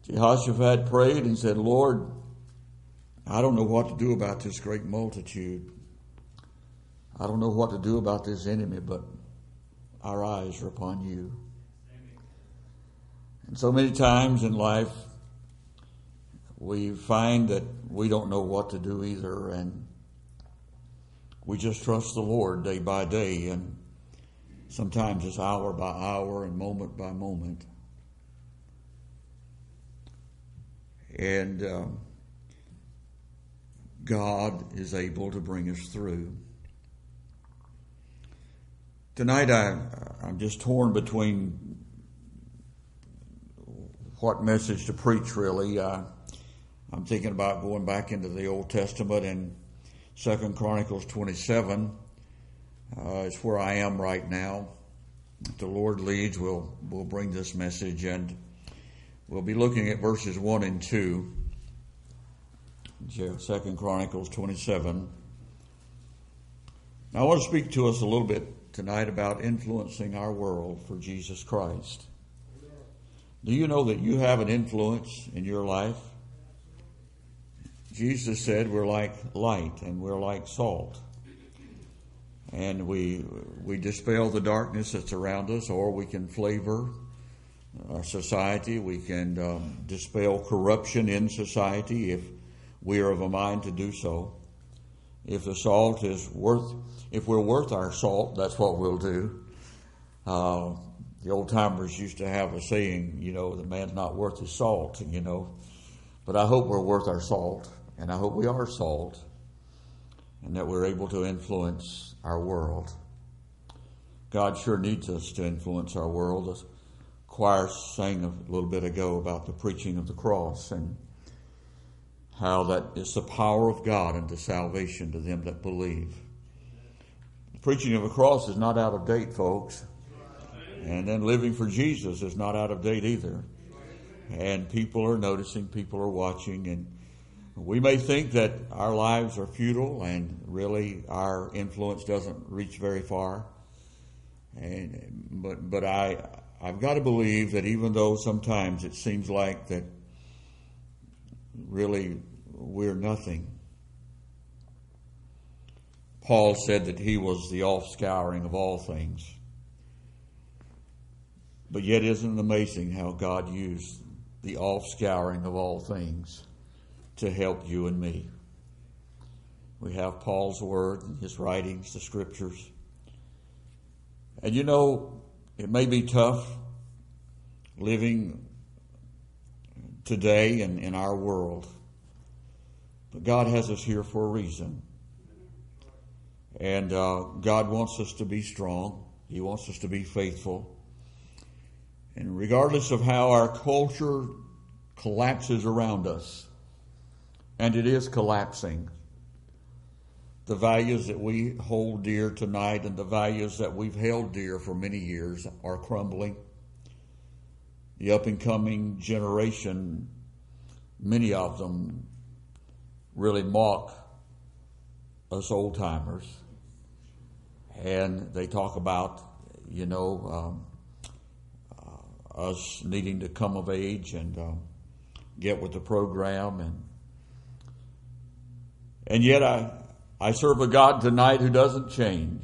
Jehoshaphat prayed and said, Lord, I don't know what to do about this great multitude. I don't know what to do about this enemy, but our eyes are upon you. And so many times in life, we find that we don't know what to do either, and we just trust the Lord day by day, and sometimes it's hour by hour and moment by moment. And God is able to bring us through. Tonight I'm just torn between what message to preach, really. I'm thinking about going back into the Old Testament, and 2 Chronicles 27 is where I am right now. If the Lord leads, we'll bring this message, and we'll be looking at verses 1 and 2. 2 Chronicles 27. Now, I want to speak to us a little bit tonight about influencing our world for Jesus Christ. Do you know that you have an influence in your life? Jesus said we're like light and we're like salt. And we dispel the darkness that's around us, or we can flavor our society. We can dispel corruption in society if we are of a mind to do so. If the salt is if we're worth our salt, that's what we'll do. The old timers used to have a saying, the man's not worth his salt, But I hope we're worth our salt, and I hope we are salt, and that we're able to influence our world. God sure needs us to influence our world. The choir sang a little bit ago about the preaching of the cross and how that is the power of God unto salvation to them that believe. The preaching of the cross is not out of date, folks. And then living for Jesus is not out of date either. And people are noticing, people are watching, and we may think that our lives are futile and really our influence doesn't reach very far. But I've got to believe that even though sometimes it seems like that really we're nothing. Paul said that he was the offscouring of all things. But yet isn't it amazing how God used the offscouring of all things to help you and me? We have Paul's word and his writings, the scriptures. And it may be tough living today in our world, but God has us here for a reason. And God wants us to be strong. He wants us to be faithful. And regardless of how our culture collapses around us, and it is collapsing, the values that we hold dear tonight and the values that we've held dear for many years are crumbling. The up-and-coming generation, many of them really mock us old-timers. And they talk about, us needing to come of age and get with the program. And yet I serve a God tonight who doesn't change.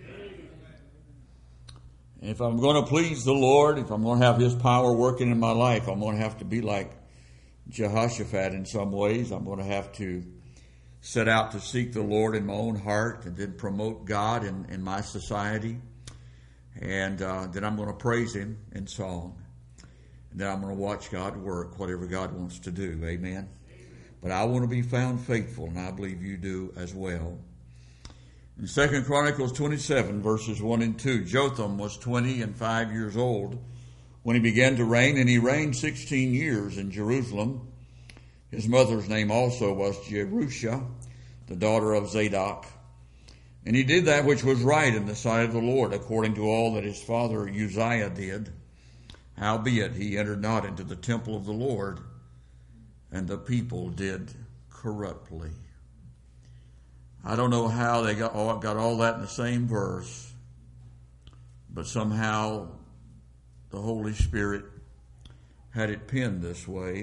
And if I'm going to please the Lord, if I'm going to have His power working in my life, I'm going to have to be like Jehoshaphat in some ways. I'm going to have to set out to seek the Lord in my own heart and then promote God in my society. And then I'm going to praise Him in song. And then I'm going to watch God work, whatever God wants to do. Amen. But I want to be found faithful, and I believe you do as well. In 2 Chronicles 27, verses 1 and 2, Jotham was 25 years old when he began to reign, and he reigned 16 years in Jerusalem. His mother's name also was Jerusha, the daughter of Zadok. And he did that which was right in the sight of the Lord, according to all that his father Uzziah did. Howbeit he entered not into the temple of the Lord, and the people did corruptly. I don't know how they got all that in the same verse, but somehow the Holy Spirit had it penned this way.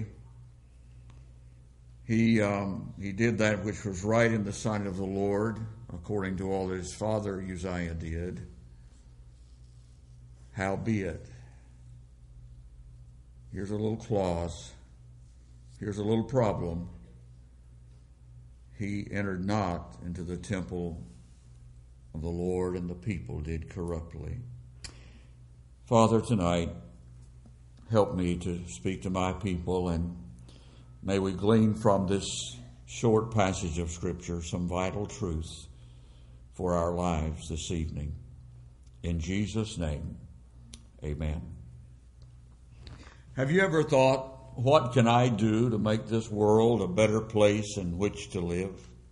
He did that which was right in the sight of the Lord, according to all that his father Uzziah did. Howbeit, here's a little clause, here's a little problem. He entered not into the temple of the Lord, and the people did corruptly. Father, tonight, help me to speak to my people, and may we glean from this short passage of Scripture some vital truths for our lives this evening. In Jesus' name, amen. Have you ever thought, what can I do to make this world a better place in which to live?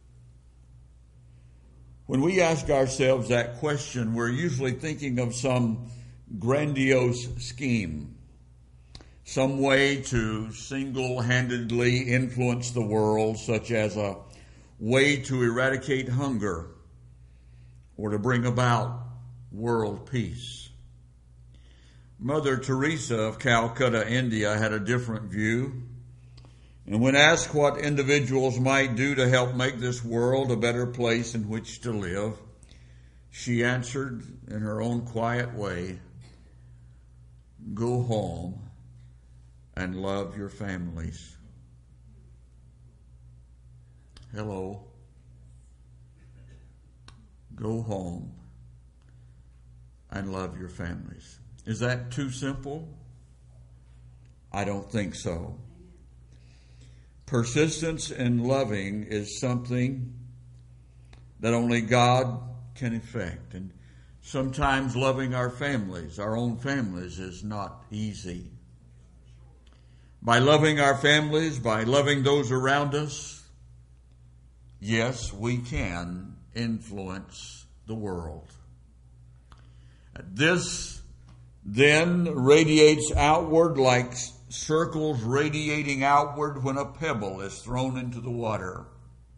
When we ask ourselves that question, we're usually thinking of some grandiose scheme, some way to single-handedly influence the world, such as a way to eradicate hunger or to bring about world peace. Mother Teresa of Calcutta, India, had a different view. And when asked what individuals might do to help make this world a better place in which to live, she answered in her own quiet way, "Go home and love your families." Hello. Go home and love your families. Is that too simple? I don't think so. Persistence in loving is something that only God can effect. And sometimes loving our families, our own families, is not easy. By loving our families, by loving those around us, yes, we can influence the world. This then radiates outward like circles radiating outward when a pebble is thrown into the water.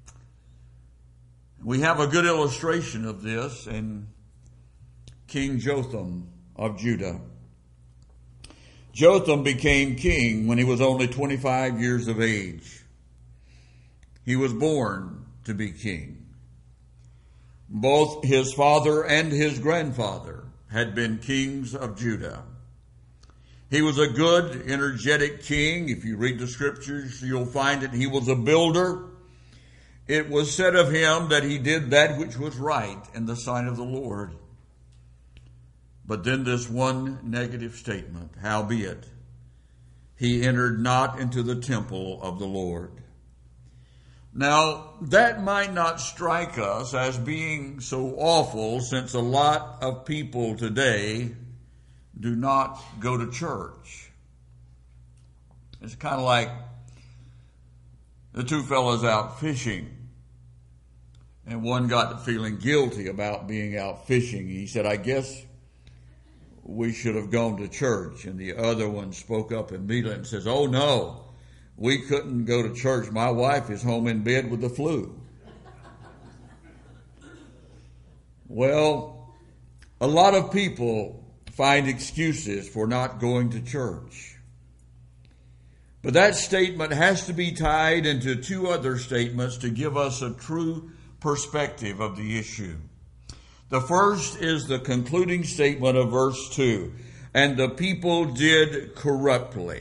We have a good illustration of this in King Jotham of Judah. Jotham became king when he was only 25 years of age. He was born to be king. Both his father and his grandfather had been kings of Judah. He was a good, energetic king. If you read the scriptures, you'll find that he was a builder. It was said of him that he did that which was right in the sight of the Lord. But then this one negative statement, howbeit, he entered not into the temple of the Lord. Now, that might not strike us as being so awful, since a lot of people today do not go to church. It's kind of like the two fellows out fishing, and one got to feeling guilty about being out fishing. He said, "I guess we should have gone to church." And the other one spoke up immediately and says, "Oh no, we couldn't go to church. My wife is home in bed with the flu." Well, a lot of people find excuses for not going to church. But that statement has to be tied into two other statements to give us a true perspective of the issue. The first is the concluding statement of verse 2. And the people did corruptly.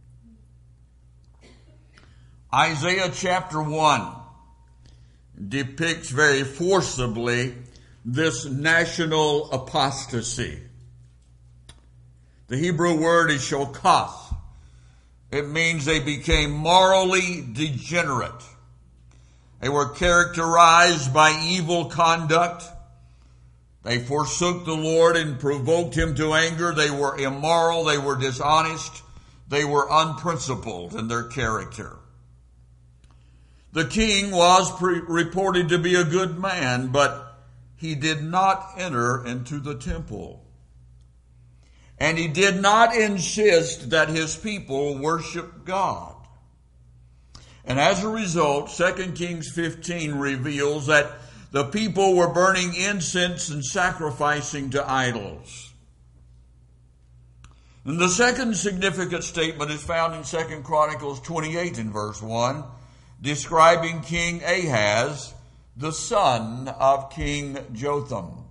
Isaiah chapter 1 depicts very forcibly this national apostasy. The Hebrew word is shokath. It means they became morally degenerate. They were characterized by evil conduct. They forsook the Lord and provoked him to anger. They were immoral. They were dishonest. They were unprincipled in their character. The king was reported to be a good man, but he did not enter into the temple. And he did not insist that his people worship God. And as a result, 2 Kings 15 reveals that the people were burning incense and sacrificing to idols. And the second significant statement is found in 2 Chronicles 28 in verse 1, describing King Ahaz, the son of King Jotham.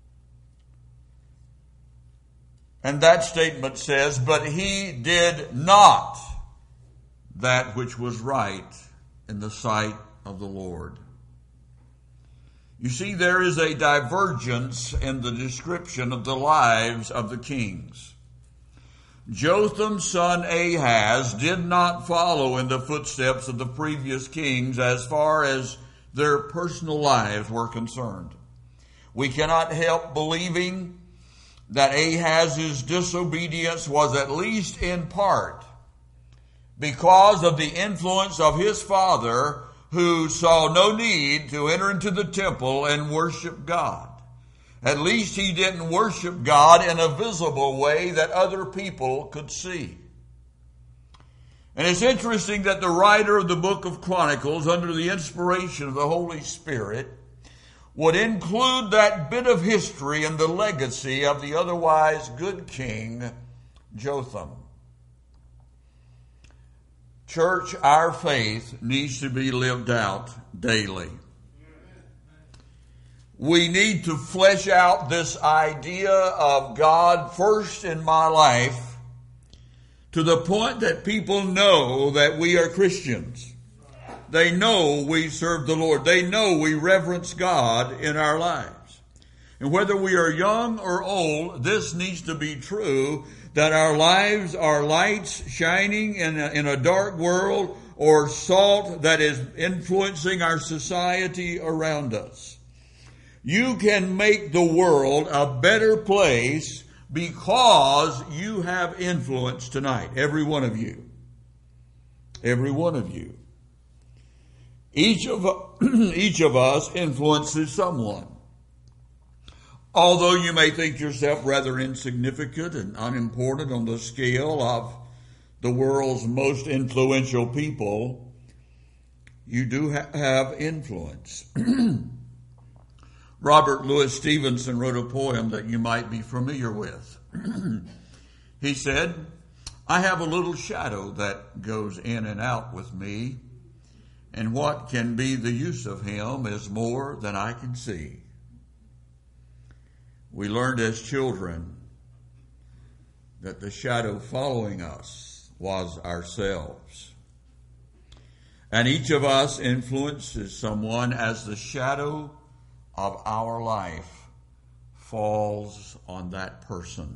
And that statement says, "But he did not that which was right in the sight of the Lord." You see, there is a divergence in the description of the lives of the kings. Jotham's son Ahaz did not follow in the footsteps of the previous kings as far as their personal lives were concerned. We cannot help believing that Ahaz's disobedience was at least in part because of the influence of his father, who saw no need to enter into the temple and worship God. At least he didn't worship God in a visible way that other people could see. And it's interesting that the writer of the book of Chronicles, under the inspiration of the Holy Spirit, would include that bit of history and the legacy of the otherwise good king Jotham. Church, our faith needs to be lived out daily. We need to flesh out this idea of God first in my life to the point that people know that we are Christians. They know we serve the Lord. They know we reverence God in our lives. And whether we are young or old, this needs to be true, that our lives are lights shining in a dark world, or salt that is influencing our society around us. You can make the world a better place because you have influence tonight. Every one of you. Every one of you. Each of us influences someone. Although you may think yourself rather insignificant and unimportant on the scale of the world's most influential people, you do have influence. Robert Louis Stevenson wrote a poem that you might be familiar with. He said, "I have a little shadow that goes in and out with me, and what can be the use of him is more than I can see." We learned as children that the shadow following us was ourselves. And each of us influences someone as the shadow of our life falls on that person.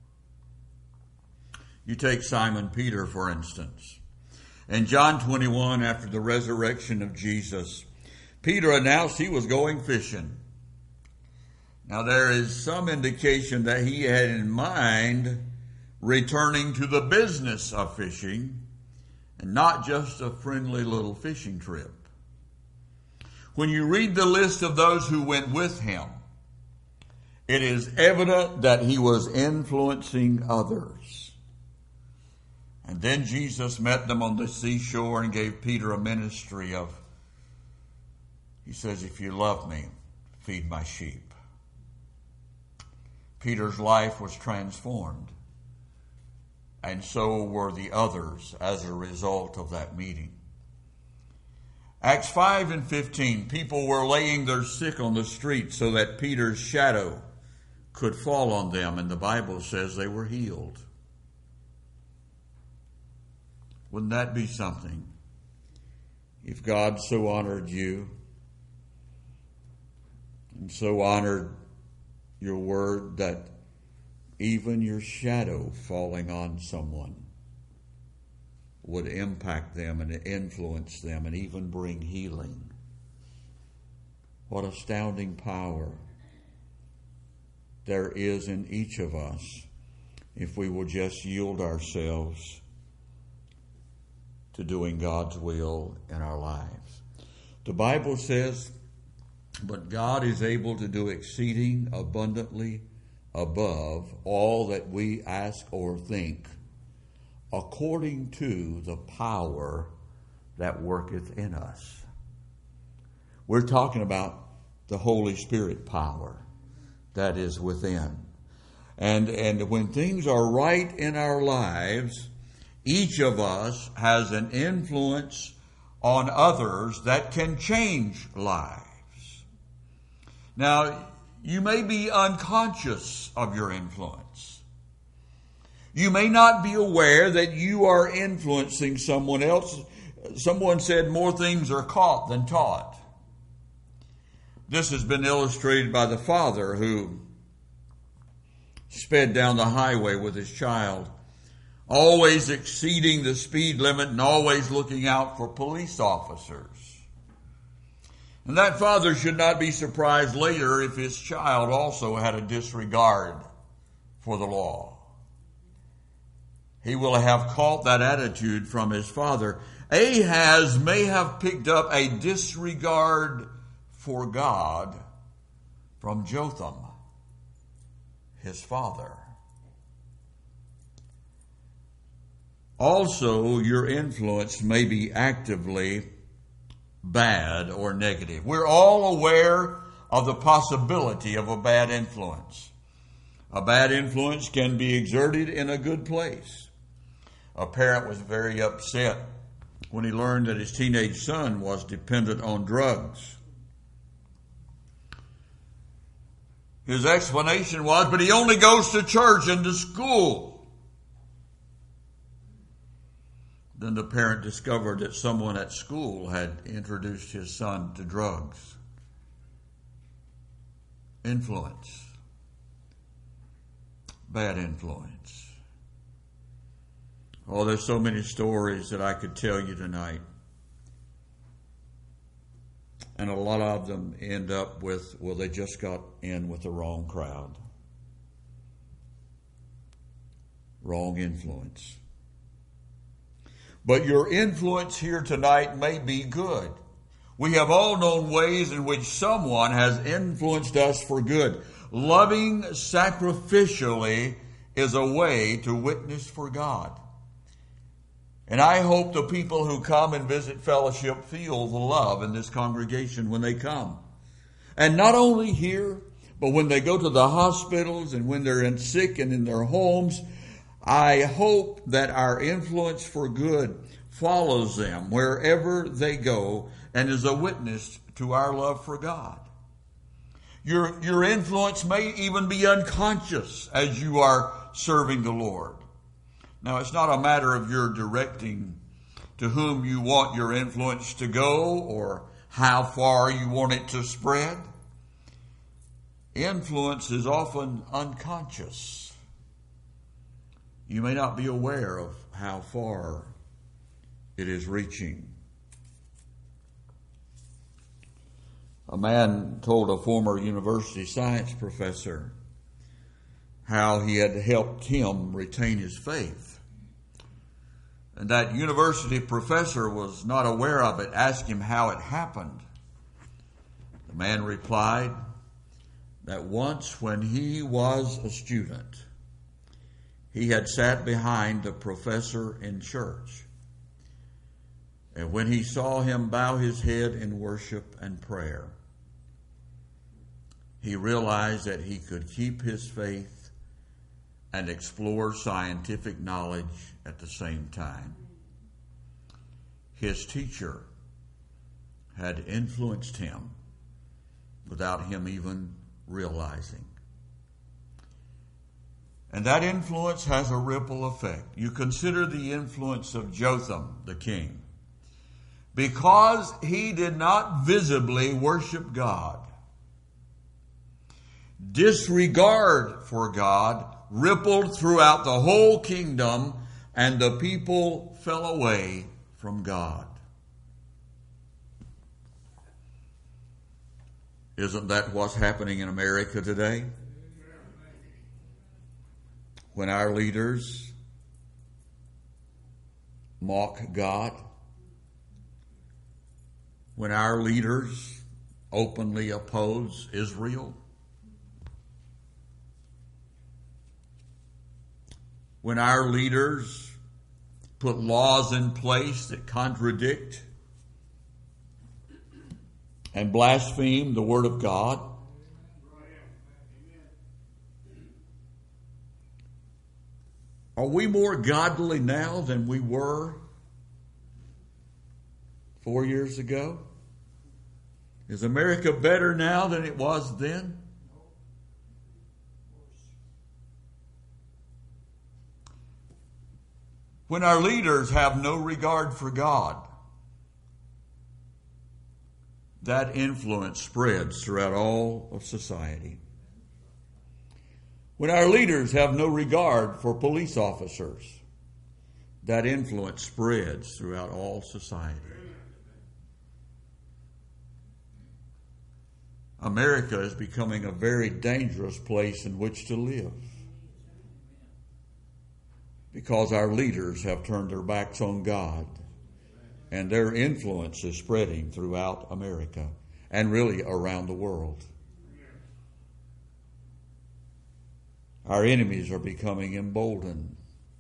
You take Simon Peter, for instance. In John 21, after the resurrection of Jesus, Peter announced he was going fishing. Now, there is some indication that he had in mind returning to the business of fishing and not just a friendly little fishing trip. When you read the list of those who went with him, it is evident that he was influencing others. And then Jesus met them on the seashore and gave Peter a ministry of, he says, "If you love me, feed my sheep." Peter's life was transformed, and so were the others as a result of that meeting. Acts 5 and 15, people were laying their sick on the street so that Peter's shadow could fall on them, and the Bible says they were healed. Wouldn't that be something? If God so honored you and so honored your word that even your shadow falling on someone would impact them and influence them and even bring healing. What astounding power there is in each of us if we will just yield ourselves to doing God's will in our lives. The Bible says, "But God is able to do exceeding abundantly above all that we ask or think, according to the power that worketh in us." We're talking about the Holy Spirit power that is within. And when things are right in our lives, each of us has an influence on others that can change lives. Now, you may be unconscious of your influence. You may not be aware that you are influencing someone else. Someone said more things are caught than taught. This has been illustrated by the father who sped down the highway with his child, always exceeding the speed limit and always looking out for police officers. And that father should not be surprised later if his child also had a disregard for the law. He will have caught that attitude from his father. Ahaz may have picked up a disregard for God from Jotham, his father. Also, your influence may be actively bad or negative. We're all aware of the possibility of a bad influence. A bad influence can be exerted in a good place. A parent was very upset when he learned that his teenage son was dependent on drugs. His explanation was, but he only goes to church and to school. Then the parent discovered that someone at school had introduced his son to drugs. Influence. Bad influence. Oh, there's so many stories that I could tell you tonight. And a lot of them end up with, well, they just got in with the wrong crowd. Wrong influence. But your influence here tonight may be good. We have all known ways in which someone has influenced us for good. Loving sacrificially is a way to witness for God. And I hope the people who come and visit fellowship feel the love in this congregation when they come. And not only here, but when they go to the hospitals and when they're sick and in their homes, I hope that our influence for good follows them wherever they go and is a witness to our love for God. Your influence may even be unconscious as you are serving the Lord. Now, it's not a matter of your directing to whom you want your influence to go or how far you want it to spread. Influence is often unconscious. You may not be aware of how far it is reaching. A man told a former university science professor how he had helped him retain his faith. And that university professor was not aware of it, asked him how it happened. The man replied that once when he was a student, he had sat behind the professor in church. And when he saw him bow his head in worship and prayer, he realized that he could keep his faith and explore scientific knowledge at the same time. His teacher had influenced him without him even realizing. And that influence has a ripple effect. You consider the influence of Jotham, the king. Because he did not visibly worship God, disregard for God rippled throughout the whole kingdom, and the people fell away from God. Isn't that what's happening in America today? When our leaders mock God, when our leaders openly oppose Israel, when our leaders put laws in place that contradict and blaspheme the Word of God, Are we more godly now than we were 4 years ago? Is America better now than it was then? When our leaders have no regard for God, that influence spreads throughout all of society. When our leaders have no regard for police officers, that influence spreads throughout all society. America is becoming a very dangerous place in which to live because our leaders have turned their backs on God, and their influence is spreading throughout America and really around the world. Our enemies are becoming emboldened.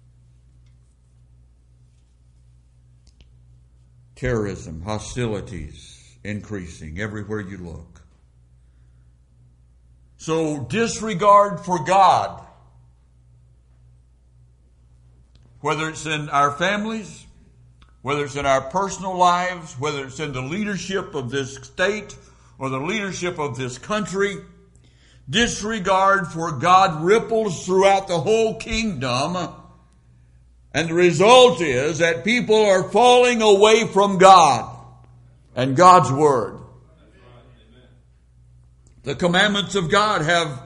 Terrorism, hostilities increasing everywhere you look. So disregard for God, whether it's in our families, whether it's in our personal lives, whether it's in the leadership of this state or the leadership of this country, disregard for God ripples throughout the whole kingdom, and the result is that people are falling away from God and God's Word. The commandments of God have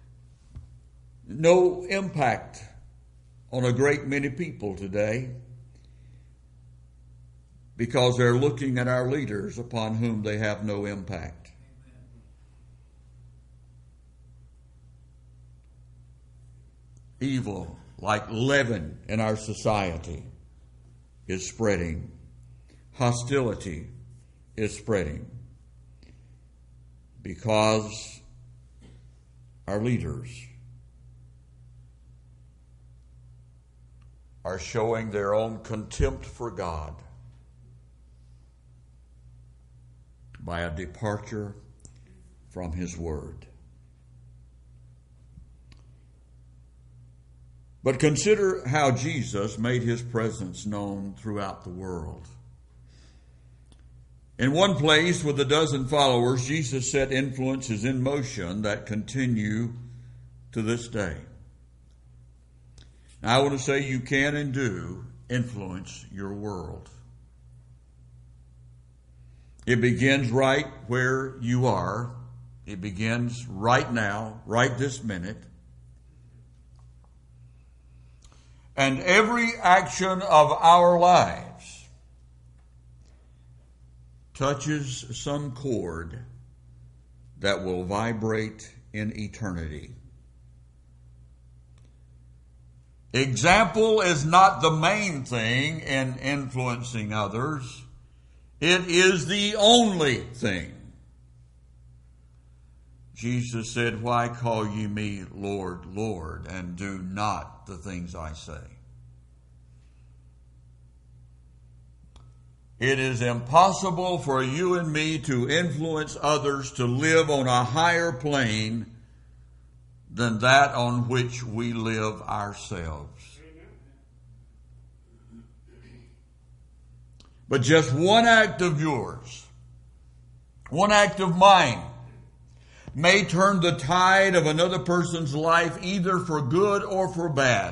no impact on a great many people today because they're looking at our leaders upon whom they have no impact. Evil, like leaven in our society, is spreading. Hostility is spreading because our leaders are showing their own contempt for God by a departure from His Word. But consider how Jesus made His presence known throughout the world. In one place with a dozen followers, Jesus set influences in motion that continue to this day. Now, I want to say you can and do influence your world. It begins right where you are. It begins right now, right this minute. And every action of our lives touches some chord that will vibrate in eternity. Example is not the main thing in influencing others. It is the only thing. Jesus said, "Why call ye me Lord, Lord, and do not the things I say?" It is impossible for you and me to influence others to live on a higher plane than that on which we live ourselves. But just one act of yours, one act of mine, may turn the tide of another person's life either for good or for bad.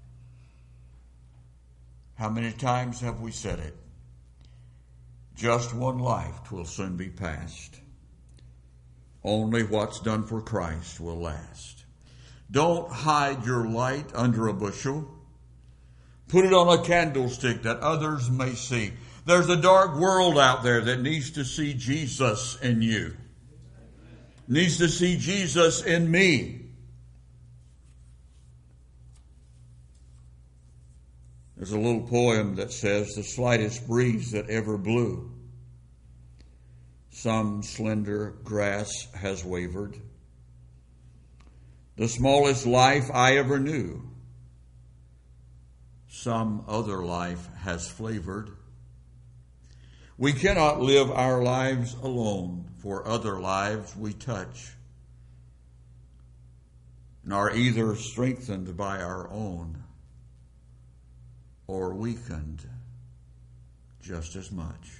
How many times have we said it? Just one life will soon be past. Only what's done for Christ will last. Don't hide your light under a bushel. Put it on a candlestick that others may see. There's a dark world out there that needs to see Jesus in you. Needs to see Jesus in me. There's a little poem that says, "The slightest breeze that ever blew, some slender grass has wavered. The smallest life I ever knew, some other life has flavored. We cannot live our lives alone, for other lives we touch, nor either strengthened by our own. or weakened just as much.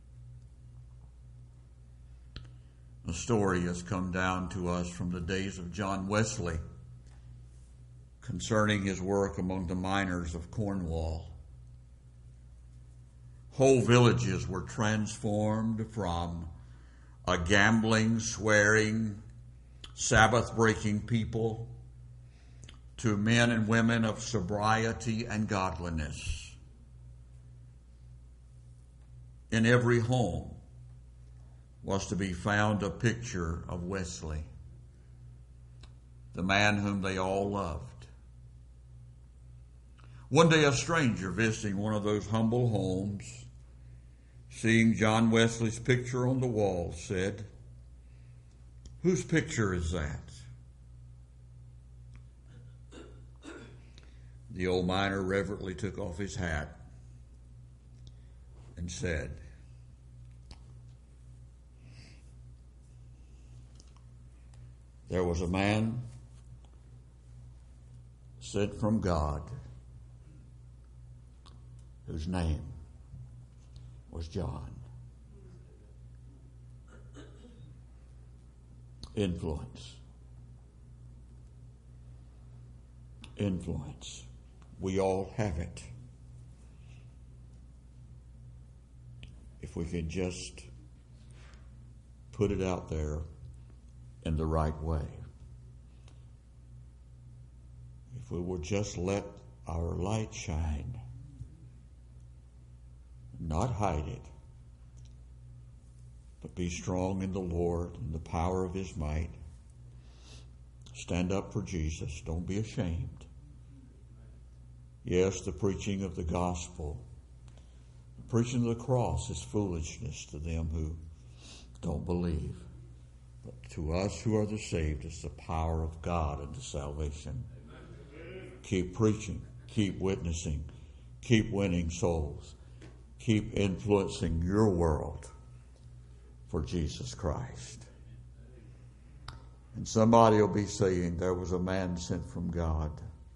The story has come down to us from the days of John Wesley concerning his work among the miners of Cornwall. Whole villages were transformed from a gambling, swearing, Sabbath-breaking people to men and women of sobriety and godliness. In every home was to be found a picture of Wesley, the man whom they all loved. One day a stranger visiting one of those humble homes, seeing John Wesley's picture on the wall, said, "Whose picture is that?" The old miner reverently took off his hat and said, "There was a man sent from God whose name was John." Influence. Influence. We all have it. If we could just put it out there in the right way. If we would just let our light shine, not hide it, but be strong in the Lord and the power of His might. Stand up for Jesus. Don't be ashamed. Yes, the preaching of the gospel, the preaching of the cross is foolishness to them who don't believe. But to us who are the saved, it's the power of God unto salvation. Amen. Keep preaching, keep witnessing, keep winning souls, keep influencing your world for Jesus Christ. And somebody will be saying, there was a man sent from God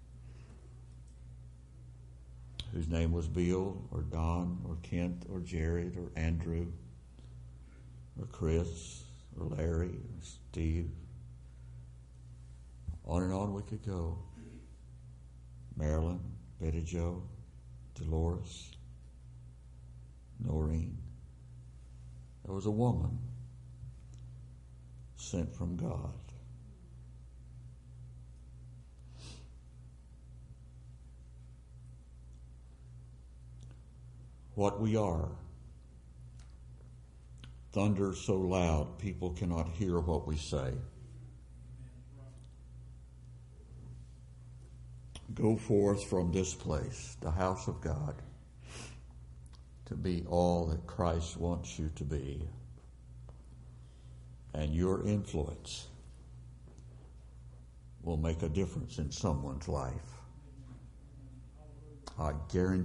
whose name was Bill or Don or Kent or Jared or Andrew or Chris or Larry or Steve. On and on we could go. Marilyn, Betty Jo, Dolores, Noreen. There was a woman sent from God. What we are thunders so loud people cannot hear what we say. Go forth from this place, the house of God, to be all that Christ wants you to be. And your influence will make a difference in someone's life. I guarantee